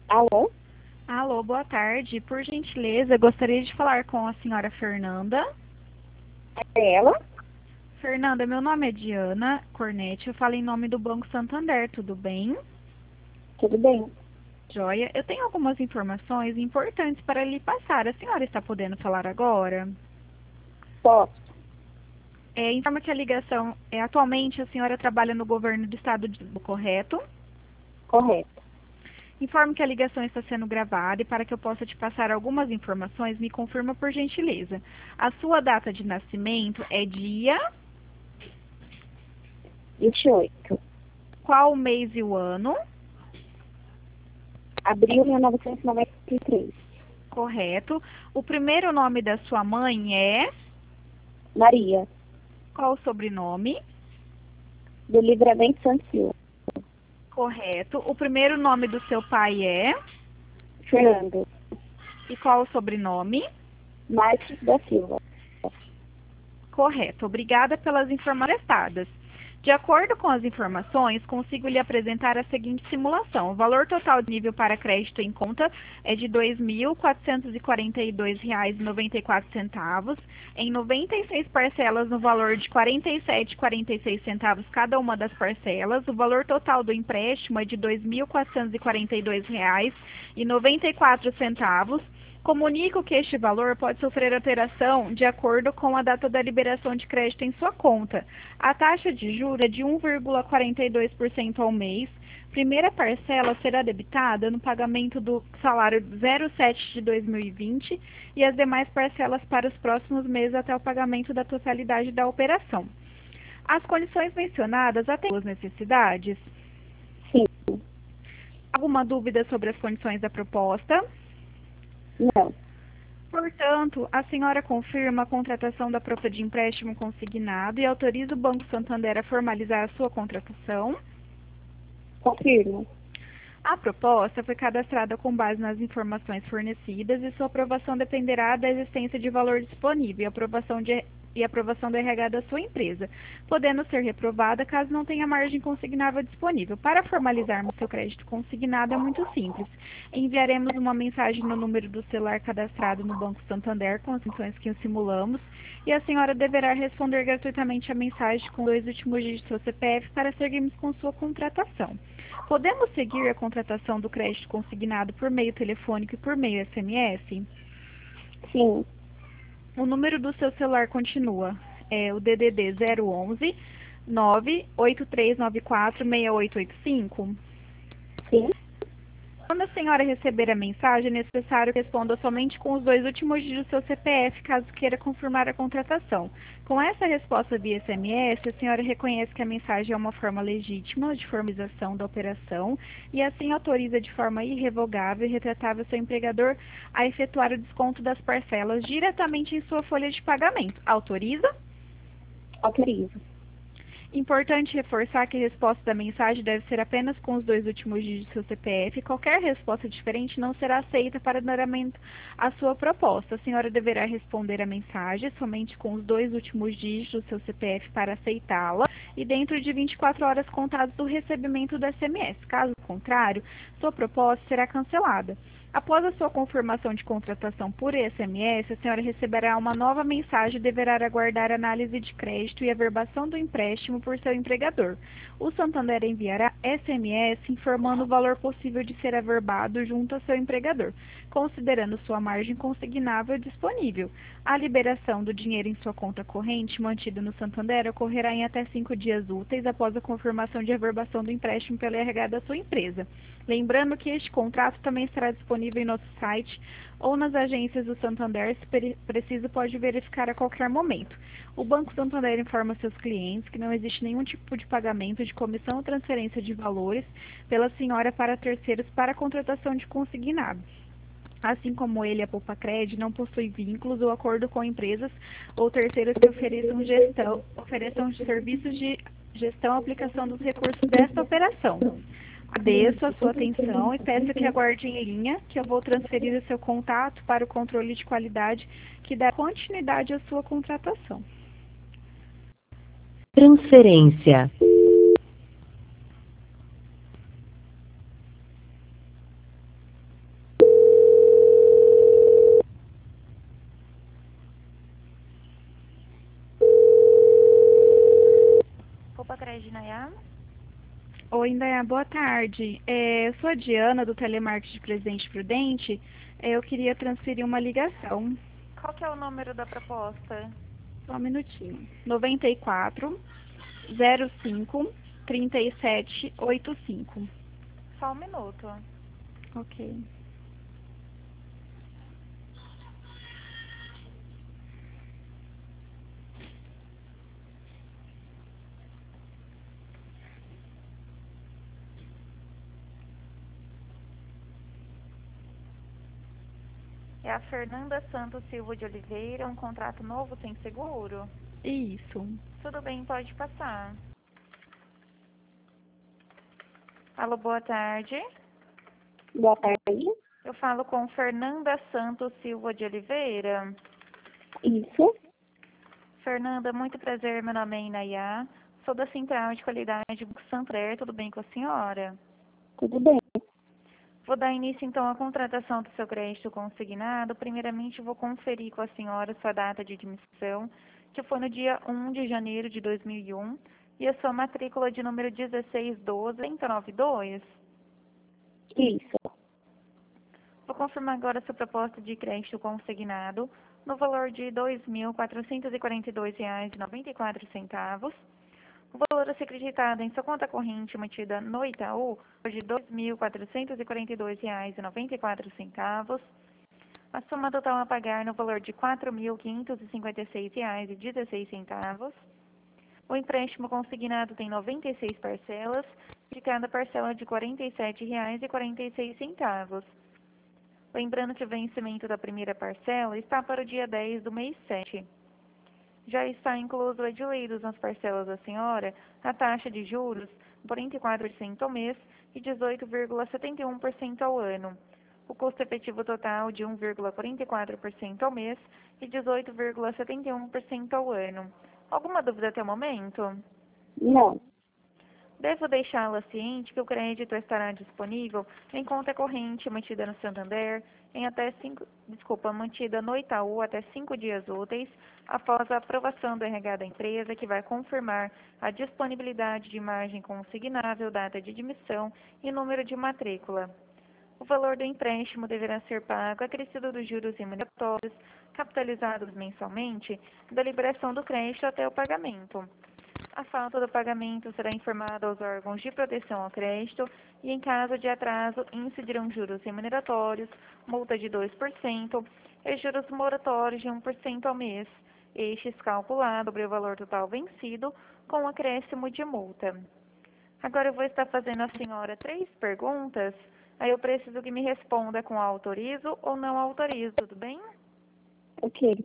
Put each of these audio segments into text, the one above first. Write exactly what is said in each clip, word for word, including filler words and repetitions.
Alô? Alô, boa tarde. Por gentileza, gostaria de falar com a senhora Fernanda. É ela? Fernanda, meu nome é Diana Cornetti, eu falo em nome do Banco Santander, tudo bem? Tudo bem? Joia, eu tenho algumas informações importantes para lhe passar. A senhora está podendo falar agora? Posso? É, informa que a ligação é atualmente a senhora trabalha no governo do estado de correto? Correto. Informo que a ligação está sendo gravada e para que eu possa te passar algumas informações, me confirma por gentileza. A sua data de nascimento é dia, vinte e oito. qual o mês e o ano? Abril de mil novecentos e noventa e três. Correto. O primeiro nome da sua mãe é? Maria. Qual o sobrenome? Do Livramento Santos Silva. Correto. O primeiro nome do seu pai é? Fernando. E qual o sobrenome? Marques da Silva. Correto. Obrigada pelas informações prestadas. De acordo com as informações, consigo lhe apresentar a seguinte simulação. O valor total de nível para crédito em conta é de dois mil quatrocentos e quarenta e dois reais e noventa e quatro centavos, em noventa e seis parcelas no valor de quarenta e sete reais e quarenta e seis centavos cada uma das parcelas. O valor total do empréstimo é de dois mil quatrocentos e quarenta e dois reais e noventa e quatro centavos. Comunico que este valor pode sofrer alteração de acordo com a data da liberação de crédito em sua conta. A taxa de juros é de um vírgula quarenta e dois por cento ao mês. Primeira parcela será debitada no pagamento do salário zero sete de dois mil e vinte e as demais parcelas para os próximos meses até o pagamento da totalidade da operação. As condições mencionadas atendem às necessidades? Sim. Alguma dúvida sobre as condições da proposta? Não. Portanto, a senhora confirma a contratação da proposta de empréstimo consignado e autoriza o Banco Santander a formalizar a sua contratação? Confirmo. A proposta foi cadastrada com base nas informações fornecidas e sua aprovação dependerá da existência de valor disponível e aprovação de e aprovação do R H da sua empresa, podendo ser reprovada caso não tenha margem consignável disponível. Para formalizarmos seu crédito consignado é muito simples. Enviaremos uma mensagem no número do celular cadastrado no Banco Santander com as funções que simulamos e a senhora deverá responder gratuitamente a mensagem com dois últimos dígitos do seu C P F para seguirmos com sua contratação. Podemos seguir a contratação do crédito consignado por meio telefônico e por meio S M S? Sim. O número do seu celular continua. É o D D D zero onze, nove oito três nove quatro, seis oito oito cinco? Sim. Quando a senhora receber a mensagem, é necessário que responda somente com os dois últimos dígitos do seu C P F, caso queira confirmar a contratação. Com essa resposta via S M S, a senhora reconhece que a mensagem é uma forma legítima de formalização da operação e assim autoriza de forma irrevogável e retratável seu empregador a efetuar o desconto das parcelas diretamente em sua folha de pagamento. Autoriza? Autorizo. Importante reforçar que a resposta da mensagem deve ser apenas com os dois últimos dígitos do seu C P F. Qualquer resposta diferente não será aceita para andamento à sua proposta. A senhora deverá responder a mensagem somente com os dois últimos dígitos do seu C P F para aceitá-la e dentro de vinte e quatro horas contadas do recebimento do S M S. Caso contrário, sua proposta será cancelada. Após a sua confirmação de contratação por S M S, a senhora receberá uma nova mensagem e deverá aguardar análise de crédito e averbação do empréstimo por seu empregador. O Santander enviará S M S informando o valor possível de ser averbado junto a seu empregador, considerando sua margem consignável disponível. A liberação do dinheiro em sua conta corrente, mantida no Santander, ocorrerá em até cinco dias úteis após a confirmação de averbação do empréstimo pelo R H da sua empresa. Lembrando que este contrato também estará disponível em nosso site ou nas agências do Santander, se preciso pode verificar a qualquer momento. O Banco Santander informa seus clientes que não existe nenhum tipo de pagamento de comissão ou transferência de valores pela senhora para terceiros para a contratação de consignado. Assim como ele, a Poupacred não possui vínculos ou acordo com empresas ou terceiros que ofereçam gestão, ofereçam serviços de gestão e aplicação dos recursos desta operação. Agradeço a sua atenção e peço que aguarde em linha, que eu vou transferir o seu contato para o controle de qualidade que dá continuidade à sua contratação. Transferência. Oi, Indaiá, boa tarde. É, eu sou a Diana, do Telemarketing de Presidente Prudente. É, eu queria transferir uma ligação. Qual que é o número da proposta? Só um minutinho. noventa e quatro, zero cinco, trinta e sete, oitenta e cinco. Só um minuto. Ok. É a Fernanda Santos Silva de Oliveira, um contrato novo sem seguro? Isso. Tudo bem, pode passar. Alô, boa tarde. Boa tarde. Eu falo com Fernanda Santos Silva de Oliveira. Isso. Fernanda, muito prazer, meu nome é Inayá. Sou da Central de Qualidade do Santander, tudo bem com a senhora? Tudo bem. Vou dar início então à contratação do seu crédito consignado. Primeiramente, vou conferir com a senhora sua data de admissão, que foi no dia um de janeiro de dois mil e um, e a sua matrícula de número dezesseis doze, noventa e dois. Isso. Vou confirmar agora a sua proposta de crédito consignado no valor de dois mil quatrocentos e quarenta e dois reais e noventa e quatro centavos. O valor a ser acreditado em sua conta corrente mantida no Itaú foi de dois mil quatrocentos e quarenta e dois reais e noventa e quatro centavos. A soma total a pagar no valor de quatro mil quinhentos e cinquenta e seis reais e dezesseis centavos. O empréstimo consignado tem noventa e seis parcelas, de cada parcela de quarenta e sete reais e quarenta e seis centavos. Lembrando que o vencimento da primeira parcela está para o dia dez do mês sete. Já está incluso o edilidos nas parcelas da senhora a taxa de juros quarenta e quatro por cento ao mês e dezoito vírgula setenta e um por cento ao ano. O custo efetivo total de um vírgula quarenta e quatro por cento ao mês e dezoito vírgula setenta e um por cento ao ano. Alguma dúvida até o momento? Não. Devo deixá-la ciente que o crédito estará disponível em conta corrente mantida no Santander em até cinco, desculpa, mantida no Itaú até cinco dias úteis após a aprovação do R H da empresa, que vai confirmar a disponibilidade de margem consignável, data de admissão e número de matrícula. O valor do empréstimo deverá ser pago acrescido dos juros remuneratórios capitalizados mensalmente da liberação do crédito até o pagamento. A falta do pagamento será informada aos órgãos de proteção ao crédito e, em caso de atraso, incidirão juros remuneratórios, multa de dois por cento e juros moratórios de um por cento ao mês, estes calculados sobre o valor total vencido com acréscimo de multa. Agora eu vou estar fazendo à senhora três perguntas, aí eu preciso que me responda com autorizo ou não autorizo, tudo bem? Ok.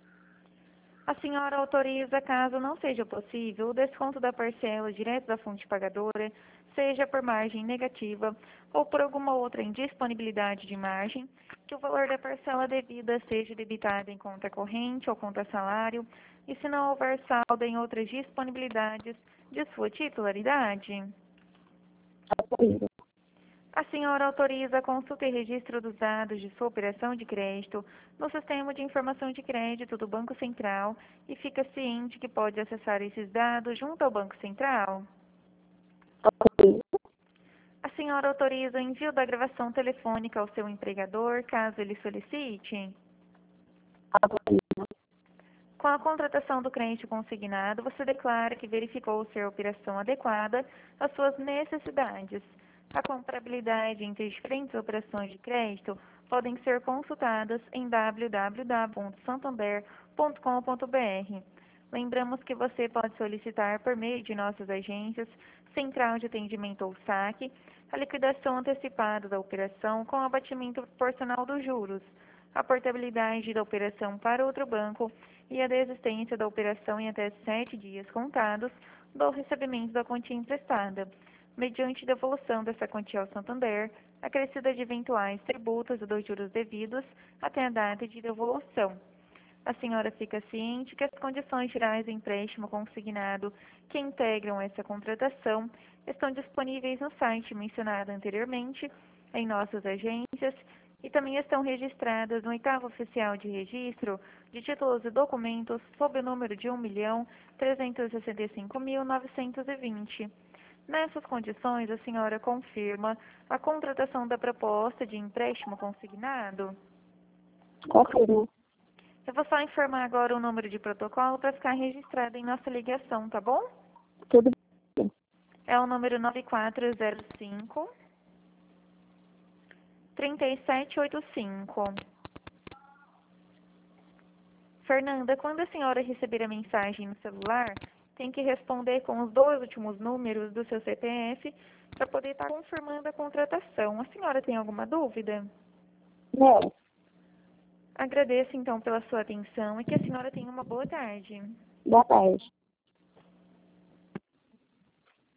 A senhora autoriza, caso não seja possível, o desconto da parcela direto da fonte pagadora, seja por margem negativa ou por alguma outra indisponibilidade de margem, que o valor da parcela devida seja debitado em conta corrente ou conta salário, e se não houver saldo em outras disponibilidades de sua titularidade. Autorizo. A senhora autoriza a consulta e registro dos dados de sua operação de crédito no Sistema de Informação de Crédito do Banco Central e fica ciente que pode acessar esses dados junto ao Banco Central. Autorizo. A senhora autoriza o envio da gravação telefônica ao seu empregador, caso ele solicite. Autorizo. Com a contratação do crédito consignado, você declara que verificou ser a operação adequada às suas necessidades. A comparabilidade entre diferentes operações de crédito podem ser consultadas em w w w ponto santander ponto com ponto b r. Lembramos que você pode solicitar por meio de nossas agências, Central de Atendimento ou saque, a liquidação antecipada da operação com abatimento proporcional dos juros, a portabilidade da operação para outro banco e a desistência da operação em até sete dias contados do recebimento da quantia emprestada, mediante devolução dessa quantia ao Santander, acrescida de eventuais tributos e dos juros devidos até a data de devolução. A senhora fica ciente que as condições gerais do empréstimo consignado que integram essa contratação estão disponíveis no site mencionado anteriormente, em nossas agências, e também estão registradas no oitavo oficial de registro de títulos e documentos sob o número de um milhão trezentos e sessenta e cinco mil novecentos e vinte. Nessas condições, a senhora confirma a contratação da proposta de empréstimo consignado? Confirmo. Eu vou só informar agora o número de protocolo para ficar registrado em nossa ligação, tá bom? Tudo bem. É o número nove quatro zero cinco, três sete oito cinco. Fernanda, quando a senhora receber a mensagem no celular, tem que responder com os dois últimos números do seu C P F para poder estar confirmando a contratação. A senhora tem alguma dúvida? Não. Agradeço então pela sua atenção e que a senhora tenha uma boa tarde. Boa tarde.